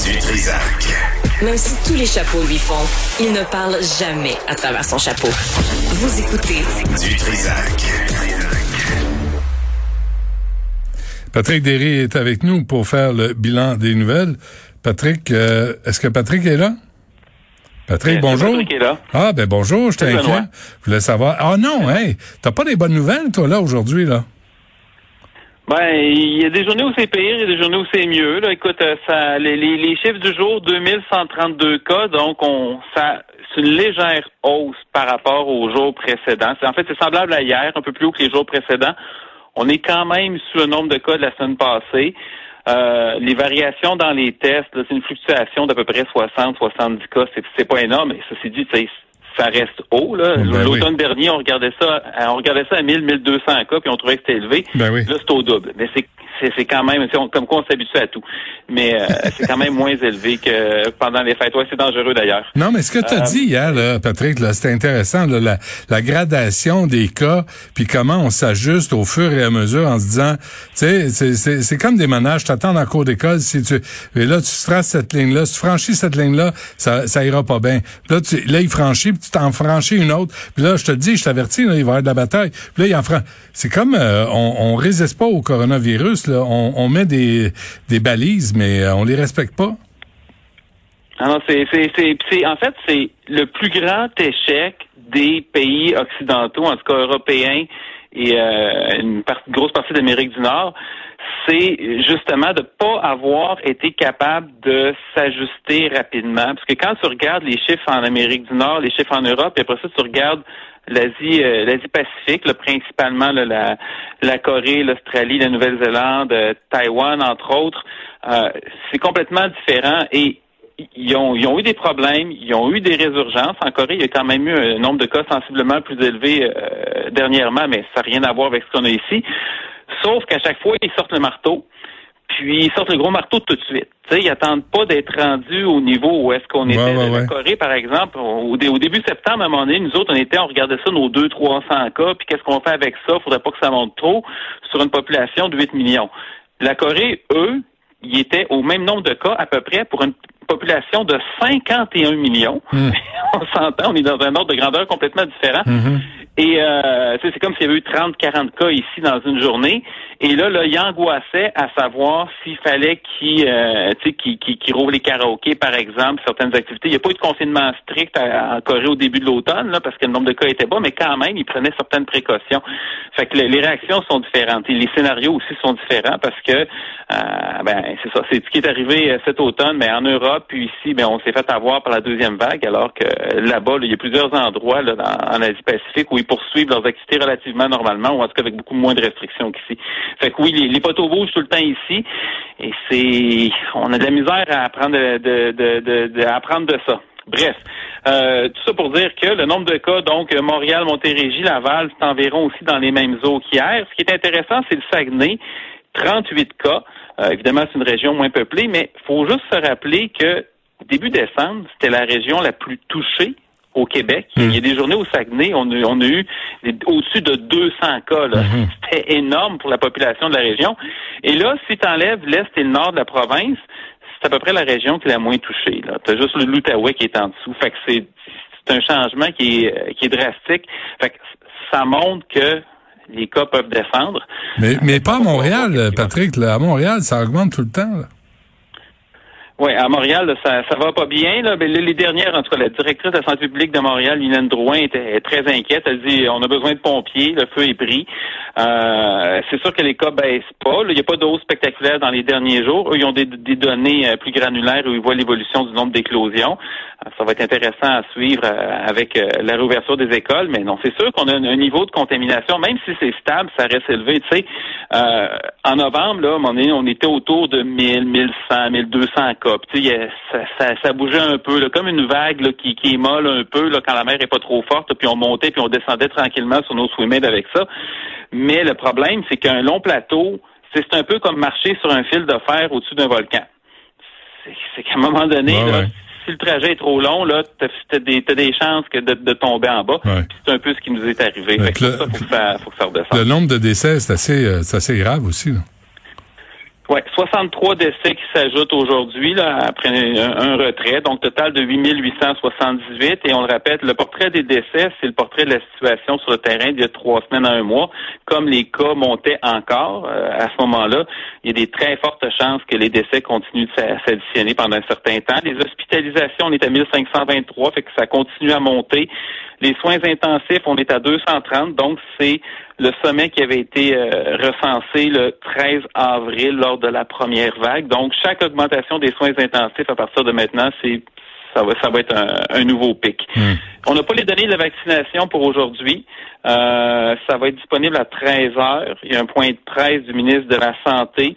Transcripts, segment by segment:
Du Trizac. Même si tous les chapeaux lui font, il ne parle jamais à travers son chapeau. Vous écoutez Du Trizac. Patrick Derry est avec nous pour faire le bilan des nouvelles. Patrick, est-ce que Patrick est là? Patrick, bonjour. Patrick est là. Ah, ben bonjour, je t'inquiète. Je voulais savoir. Ah non, hey, t'as pas des bonnes nouvelles, toi, là, aujourd'hui, là? Ben, il y a des journées où c'est pire, il y a des journées où c'est mieux. Là, écoute, les chiffres du jour, 2132 cas, donc c'est une légère hausse par rapport aux jours précédents. En fait, c'est semblable à hier, un peu plus haut que les jours précédents. On est quand même sous le nombre de cas de la semaine passée. Les variations dans les tests, là, c'est une fluctuation d'à peu près 60-70 cas. C'est pas énorme, mais ceci dit, ça reste haut. Là. Ben L'automne dernier, on regardait ça à 1000-1200 cas, puis on trouvait que c'était élevé. Ben oui. Là, c'est au double. Mais c'est quand même, comme quoi on s'habitue à tout. Mais c'est quand même moins élevé que pendant les fêtes. Ouais, c'est dangereux d'ailleurs. Non, mais ce que tu as dit hier, là, Patrick, là, c'était intéressant, là, la gradation des cas, puis comment on s'ajuste au fur et à mesure en se disant, tu sais, c'est comme des manèges, t'attends dans la cour d'école, et là, tu traces cette ligne-là, si tu franchis cette ligne-là, ça ira pas bien. Là, il franchit, puis tu t'en franchis une autre, puis là, je te dis, je t'avertis, là, il va y avoir de la bataille. Puis là, c'est comme, on résiste pas au coronavirus, là. On met des balises, mais on les respecte pas. Ah non, en fait, c'est le plus grand échec des pays occidentaux, en tout cas européens et une grosse partie d'Amérique du Nord, c'est justement de pas avoir été capable de s'ajuster rapidement. Parce que quand tu regardes les chiffres en Amérique du Nord, les chiffres en Europe, et après ça, tu regardes l'Asie-Pacifique, là, principalement là, la Corée, l'Australie, la Nouvelle-Zélande, Taïwan, entre autres, c'est complètement différent et ils ont eu des problèmes, ils ont eu des résurgences. En Corée, il y a quand même eu un nombre de cas sensiblement plus élevé dernièrement, mais ça n'a rien à voir avec ce qu'on a ici. Sauf qu'à chaque fois, ils sortent le marteau, puis ils sortent le gros marteau tout de suite. T'sais, ils attendent pas d'être rendus au niveau où est-ce qu'on était. La Corée, par exemple, au début septembre, à un moment donné, nous autres, on regardait ça, nos 200-300 cas, puis qu'est-ce qu'on fait avec ça? Faudrait pas que ça monte trop sur une population de 8 millions. La Corée, eux, ils étaient au même nombre de cas à peu près pour une population de 51 millions. On s'entend, on est dans un ordre de grandeur complètement différent. Et c'est comme s'il y avait eu 30-40 cas ici dans une journée. Et là, il angoissait à savoir s'il fallait qu'il rouvre les karaokés, par exemple, certaines activités. Il n'y a pas eu de confinement strict en Corée au début de l'automne, là, parce que le nombre de cas était bas, mais quand même, ils prenaient certaines précautions. Fait que les réactions sont différentes. Et les scénarios aussi sont différents parce que c'est ça. C'est ce qui est arrivé cet automne, mais en Europe, puis ici, on s'est fait avoir par la deuxième vague, alors que là-bas, il y a plusieurs endroits là, en Asie-Pacifique où ils poursuivent leurs activités relativement normalement, ou en tout cas avec beaucoup moins de restrictions qu'ici. Fait que oui, les poteaux bougent tout le temps ici, et on a de la misère à apprendre de ça. Bref, tout ça pour dire que le nombre de cas, donc Montréal, Montérégie, Laval, c'est environ aussi dans les mêmes eaux qu'hier. Ce qui est intéressant, c'est le Saguenay, 38 cas. Évidemment, c'est une région moins peuplée, mais il faut juste se rappeler que début décembre, c'était la région la plus touchée au Québec. Il y a des journées au Saguenay, on a eu au-dessus de 200 cas. Là. C'était énorme pour la population de la région. Et là, si tu enlèves l'Est et le Nord de la province, c'est à peu près la région qui est la moins touchée. Tu as juste l'Outaouais qui est en dessous. Fait que c'est un changement qui est drastique. Fait que ça montre que les cas peuvent descendre. Mais pas à Montréal, Patrick. Là, à Montréal, ça augmente tout le temps. Là. Oui, à Montréal, là, ça va pas bien. Là. Mais les dernières, en tout cas, la directrice de la santé publique de Montréal, Lynette Drouin, est très inquiète. Elle dit on a besoin de pompiers, le feu est pris. C'est sûr que les cas baissent pas. Il n'y a pas de hausse spectaculaire dans les derniers jours. Eux, ils ont des données plus granulaires où ils voient l'évolution du nombre d'éclosions. Ça va être intéressant à suivre avec la réouverture des écoles, mais non, c'est sûr qu'on a un niveau de contamination, même si c'est stable, ça reste élevé. Tu sais, en novembre, là, à un moment donné, on était autour de 1000, 1100, 1200 cas. Puis, tu sais, ça bougeait un peu, là, comme une vague là, qui est molle un peu là, quand la mer est pas trop forte, puis on montait puis on descendait tranquillement sur nos swimmers avec ça. Mais le problème, c'est qu'un long plateau, c'est un peu comme marcher sur un fil de fer au-dessus d'un volcan. C'est qu'à un moment donné, là, si le trajet est trop long, là, t'as des chances de tomber en bas. Ouais. C'est un peu ce qui nous est arrivé. Fait que faut que ça redescende. Le nombre de décès, c'est assez grave aussi, là. Ouais, 63 décès qui s'ajoutent aujourd'hui là après un retrait, donc total de 8878. Et on le répète, le portrait des décès, c'est le portrait de la situation sur le terrain d'il y a 3 semaines à 1 mois. Comme les cas montaient encore à ce moment-là, il y a des très fortes chances que les décès continuent de s'additionner pendant un certain temps. Les hospitalisations, on est à 1523, fait que ça continue à monter. Les soins intensifs, on est à 230, donc c'est le sommet qui avait été recensé le 13 avril lors de la première vague. Donc, chaque augmentation des soins intensifs à partir de maintenant, ça va être un nouveau pic. On n'a pas les données de la vaccination pour aujourd'hui. Ça va être disponible à 13h. Il y a un point de presse du ministre de la Santé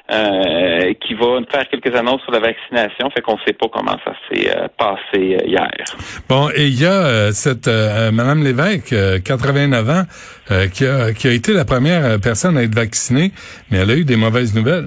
qui va faire quelques annonces sur la vaccination. Fait qu'on ne sait pas comment ça s'est passé hier. Bon, et il y a cette Madame Lévesque, 89 ans, qui a été la première personne à être vaccinée, mais elle a eu des mauvaises nouvelles.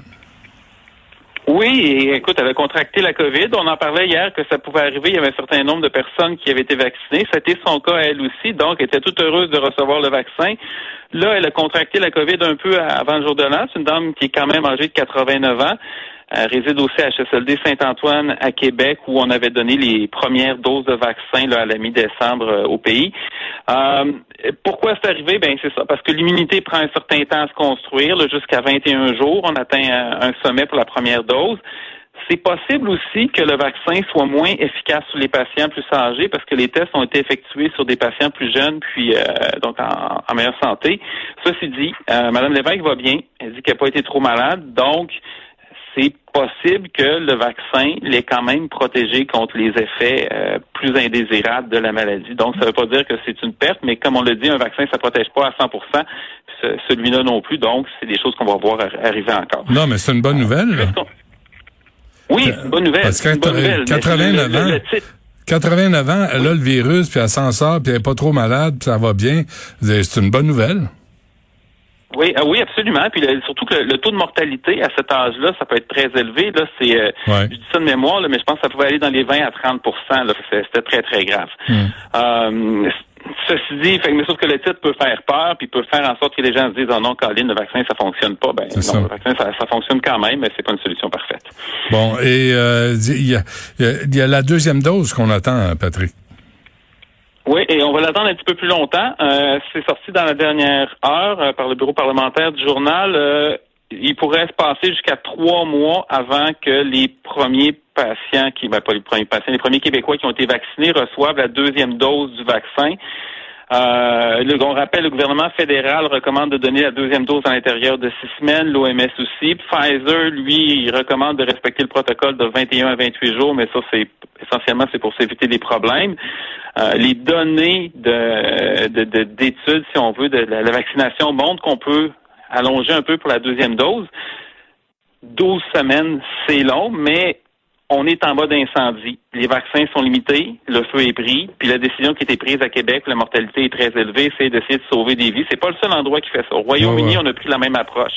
Oui, et écoute, elle a contracté la COVID. On en parlait hier que ça pouvait arriver. Il y avait un certain nombre de personnes qui avaient été vaccinées. C'était son cas à elle aussi, donc elle était toute heureuse de recevoir le vaccin. Là, elle a contracté la COVID un peu avant le jour de l'an. C'est une dame qui est quand même âgée de 89 ans. Elle réside aussi à HSLD Saint-Antoine à Québec, où on avait donné les premières doses de vaccin là, à la mi-décembre au pays. Pourquoi c'est arrivé? Ben c'est ça, parce que l'immunité prend un certain temps à se construire, là, jusqu'à 21 jours. On atteint un sommet pour la première dose. C'est possible aussi que le vaccin soit moins efficace sur les patients plus âgés parce que les tests ont été effectués sur des patients plus jeunes puis donc en meilleure santé. Ceci dit, Mme Lévesque va bien. Elle dit qu'elle n'a pas été trop malade, donc c'est possible que le vaccin l'ait quand même protégé contre les effets plus indésirables de la maladie. Donc, ça ne veut pas dire que c'est une perte, mais comme on l'a dit, un vaccin, ça ne protège pas à 100%, celui-là non plus. Donc, c'est des choses qu'on va voir arriver encore. Non, mais c'est une bonne nouvelle. Oui, c'est une bonne nouvelle. Parce que 89 ans, elle a le virus, puis elle s'en sort, puis elle n'est pas trop malade, puis ça va bien. C'est une bonne nouvelle. Oui, oui, absolument. Puis surtout que le taux de mortalité à cet âge-là, ça peut être très élevé. Là, je dis ça de mémoire, là, mais je pense que ça pouvait aller dans les 20 à 30%. Là, c'était très, très grave. Ceci dit, mais sauf que le titre peut faire peur, puis peut faire en sorte que les gens se disent oh non, Colin, le vaccin, ça fonctionne pas. Ben non, le vaccin, ça fonctionne quand même, mais c'est pas une solution parfaite. Bon, et il y a la deuxième dose qu'on attend, Patrick. Oui, et on va l'attendre un petit peu plus longtemps. C'est sorti dans la dernière heure par le bureau parlementaire du journal. Il pourrait se passer jusqu'à 3 mois avant que les premiers patients les premiers Québécois qui ont été vaccinés reçoivent la deuxième dose du vaccin. On rappelle, le gouvernement fédéral recommande de donner la deuxième dose à l'intérieur de 6 semaines, l'OMS aussi. Pfizer, lui, il recommande de respecter le protocole de 21 à 28 jours, mais ça, essentiellement, c'est pour s'éviter des problèmes. Les données d'études, si on veut, de la vaccination montrent qu'on peut allonger un peu pour la deuxième dose. 12 semaines, c'est long, mais on est en mode incendie. Les vaccins sont limités, le feu est pris, puis la décision qui a été prise à Québec, où la mortalité est très élevée, c'est d'essayer de sauver des vies. C'est pas le seul endroit qui fait ça. Au Royaume-Uni, on a pris la même approche.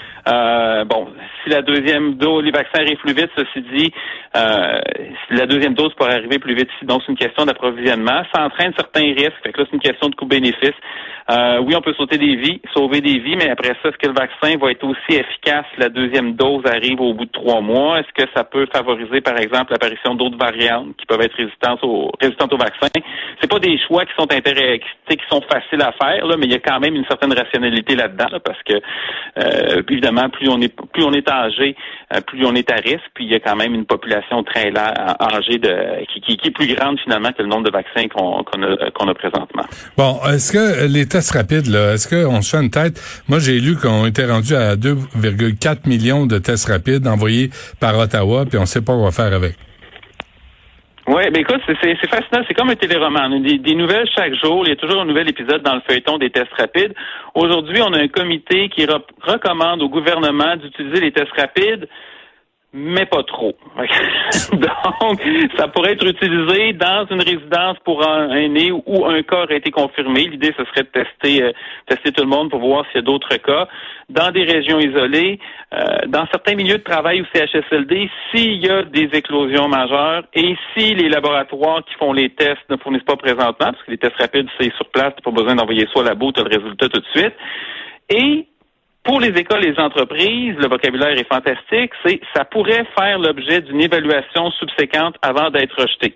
Si la deuxième dose, les vaccins arrivent plus vite, ceci dit, la deuxième dose pourrait arriver plus vite. Donc, c'est une question d'approvisionnement. Ça entraîne certains risques. Fait que là, c'est une question de coût-bénéfice. Oui, on peut sauver des vies, mais après ça, est-ce que le vaccin va être aussi efficace si la deuxième dose arrive au bout de 3 mois? Est-ce que ça peut favoriser, par exemple, l'apparition d'autres variantes qui peuvent être résistantes au vaccin? C'est pas des choix qui sont qui sont faciles à faire, là, mais il y a quand même une certaine rationalité là-dedans, là, parce que évidemment, plus on est âgé, plus on est à risque, puis il y a quand même une population très âgée qui est plus grande finalement que le nombre de vaccins qu'on a présentement. Bon, est-ce que les tests rapides, là, est-ce qu'on se fait une tête? Moi, j'ai lu qu'on était rendu à 2,4 millions de tests rapides envoyés par Ottawa, puis on sait pas quoi faire avec. Oui, mais écoute, c'est fascinant. C'est comme un téléroman. On a des nouvelles chaque jour. Il y a toujours un nouvel épisode dans le feuilleton des tests rapides. Aujourd'hui, on a un comité qui recommande au gouvernement d'utiliser les tests rapides, mais pas trop. Donc, ça pourrait être utilisé dans une résidence pour un aîné où un cas aurait été confirmé. L'idée, ce serait de tester tout le monde pour voir s'il y a d'autres cas. Dans des régions isolées, dans certains milieux de travail ou CHSLD, s'il y a des éclosions majeures et si les laboratoires qui font les tests ne fournissent pas présentement, parce que les tests rapides, c'est sur place, t'as pas besoin d'envoyer ça au labo, t'as le résultat tout de suite. Et Pour les écoles et les entreprises, le vocabulaire est fantastique, ça pourrait faire l'objet d'une évaluation subséquente avant d'être rejeté.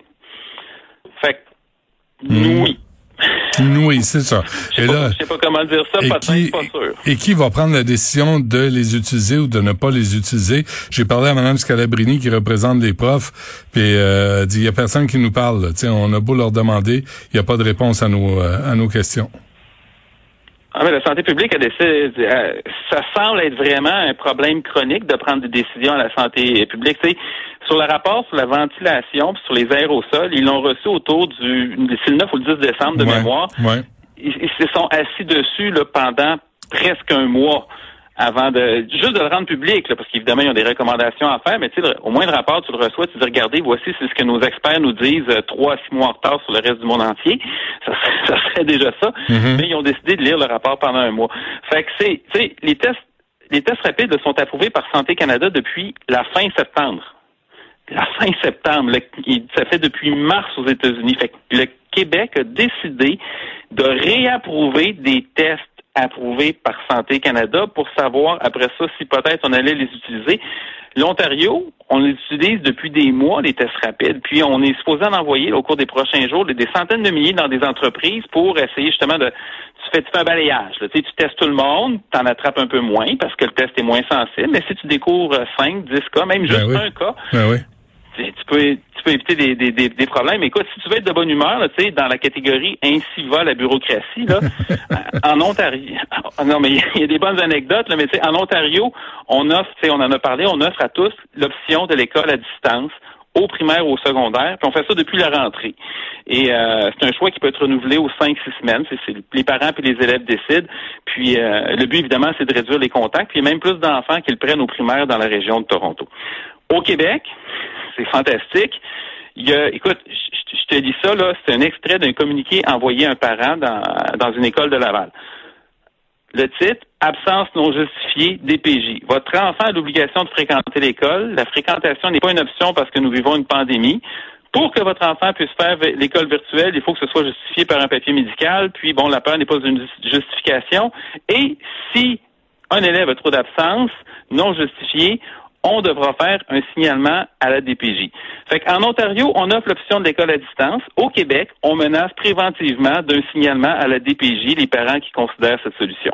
Fait que, oui. Oui, c'est ça. Je sais pas comment dire ça, peut-être pas sûr. Et qui va prendre la décision de les utiliser ou de ne pas les utiliser? J'ai parlé à Mme Scalabrini qui représente les profs, puis dit il y a personne qui nous parle. On a beau leur demander, il n'y a pas de réponse à nos questions. Ah, mais la santé publique a décidé, ça semble être vraiment un problème chronique de prendre des décisions à la santé publique. Tu sais, sur le rapport sur la ventilation puis sur les aérosols, ils l'ont reçu autour c'est le 9 ou le 10 décembre de mémoire. Ouais. Ils se sont assis dessus là, pendant presque un mois avant juste de le rendre public, là, parce qu'évidemment, ils ont des recommandations à faire, mais tu sais, au moins le rapport, tu le reçois, tu dis, regardez, voici c'est ce que nos experts nous disent 3 à 6 mois en retard sur le reste du monde entier. Ça serait déjà ça. Mm-hmm. Mais ils ont décidé de lire le rapport pendant un mois. Fait que tu sais, les tests rapides sont approuvés par Santé Canada depuis la fin septembre. La fin septembre. Ça fait depuis mars aux États-Unis. Fait que le Québec a décidé de réapprouver des tests approuvés par Santé Canada pour savoir, après ça, si peut-être on allait les utiliser. L'Ontario, on les utilise depuis des mois, les tests rapides, puis on est supposé en envoyer au cours des prochains jours des centaines de milliers dans des entreprises pour essayer justement tu fais un balayage. Là. Tu testes tout le monde, tu en attrapes un peu moins parce que le test est moins sensible, mais si tu découvres 5, 10 cas, même juste un cas, tu peux éviter des problèmes. Écoute, si tu veux être de bonne humeur, là, tu sais, dans la catégorie ainsi va la bureaucratie, là, en Ontario, non, mais il y a des bonnes anecdotes, là, mais tu sais, en Ontario, on offre, tu sais, on en a parlé, on offre à tous l'option de l'école à distance, au primaire ou au secondaire, puis on fait ça depuis la rentrée. Et c'est un choix qui peut être renouvelé aux 5-6 semaines. C'est les parents et les élèves décident. Puis le but, évidemment, c'est de réduire les contacts. Puis il y a même plus d'enfants qui le prennent au primaire dans la région de Toronto. Au Québec, c'est fantastique. Écoute, je te dis ça, là, c'est un extrait d'un communiqué envoyé à un parent dans une école de Laval. Le titre, absence non justifiée DPJ. Votre enfant a l'obligation de fréquenter l'école. La fréquentation n'est pas une option parce que nous vivons une pandémie. Pour que votre enfant puisse faire l'école virtuelle, il faut que ce soit justifié par un papier médical. Puis, bon, la peur n'est pas une justification. Et si un élève a trop d'absence non justifiée, on devra faire un signalement à la DPJ. Fait qu'en Ontario, on offre l'option de l'école à distance. Au Québec, on menace préventivement d'un signalement à la DPJ les parents qui considèrent cette solution.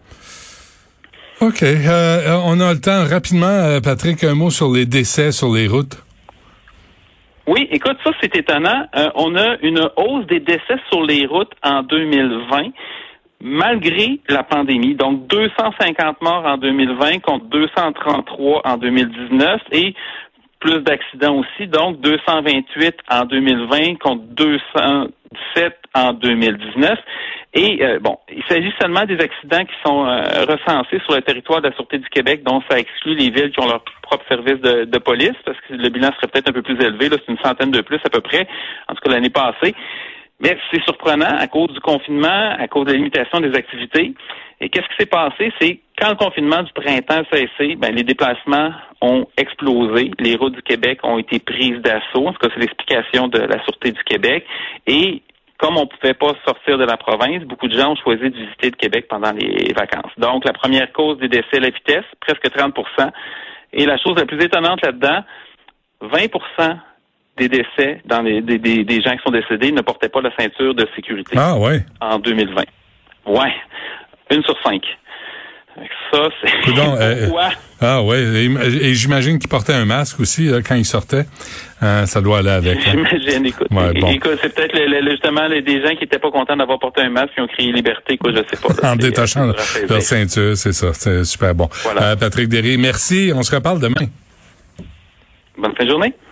OK. On a le temps rapidement, Patrick, un mot sur les décès sur les routes. Oui, écoute, ça c'est étonnant. On a une hausse des décès sur les routes en 2020. Malgré la pandémie, donc 250 morts en 2020 contre 233 en 2019 et plus d'accidents aussi, donc 228 en 2020 contre 217 en 2019. Et il s'agit seulement des accidents qui sont recensés sur le territoire de la Sûreté du Québec, donc ça exclut les villes qui ont leur propre service de police, parce que le bilan serait peut-être un peu plus élevé, là, c'est une centaine de plus à peu près, en tout cas l'année passée. Mais c'est surprenant à cause du confinement, à cause de la limitation des activités. Et qu'est-ce qui s'est passé? C'est quand le confinement du printemps a cessé, les déplacements ont explosé. Les routes du Québec ont été prises d'assaut. En tout cas, c'est l'explication de la Sûreté du Québec. Et comme on ne pouvait pas sortir de la province, beaucoup de gens ont choisi de visiter le Québec pendant les vacances. Donc, la première cause des décès, la vitesse, presque 30%. Et la chose la plus étonnante là-dedans, 20% des décès dans des gens qui sont décédés ne portaient pas la ceinture de sécurité. Ah ouais. En 2020. Ouais. 1 sur 5. Ça, c'est pourquoi? Ah ouais. Et j'imagine qu'ils portaient un masque aussi là, quand ils sortaient. Ça doit aller avec. J'imagine. Écoute, écoute, c'est peut-être justement des gens qui n'étaient pas contents d'avoir porté un masque qui ont crié liberté, quoi, je sais pas. Là, en détachant leur ceinture, c'est ça. C'est super bon. Voilà. Patrick Derry, merci. On se reparle demain. Bonne fin de journée.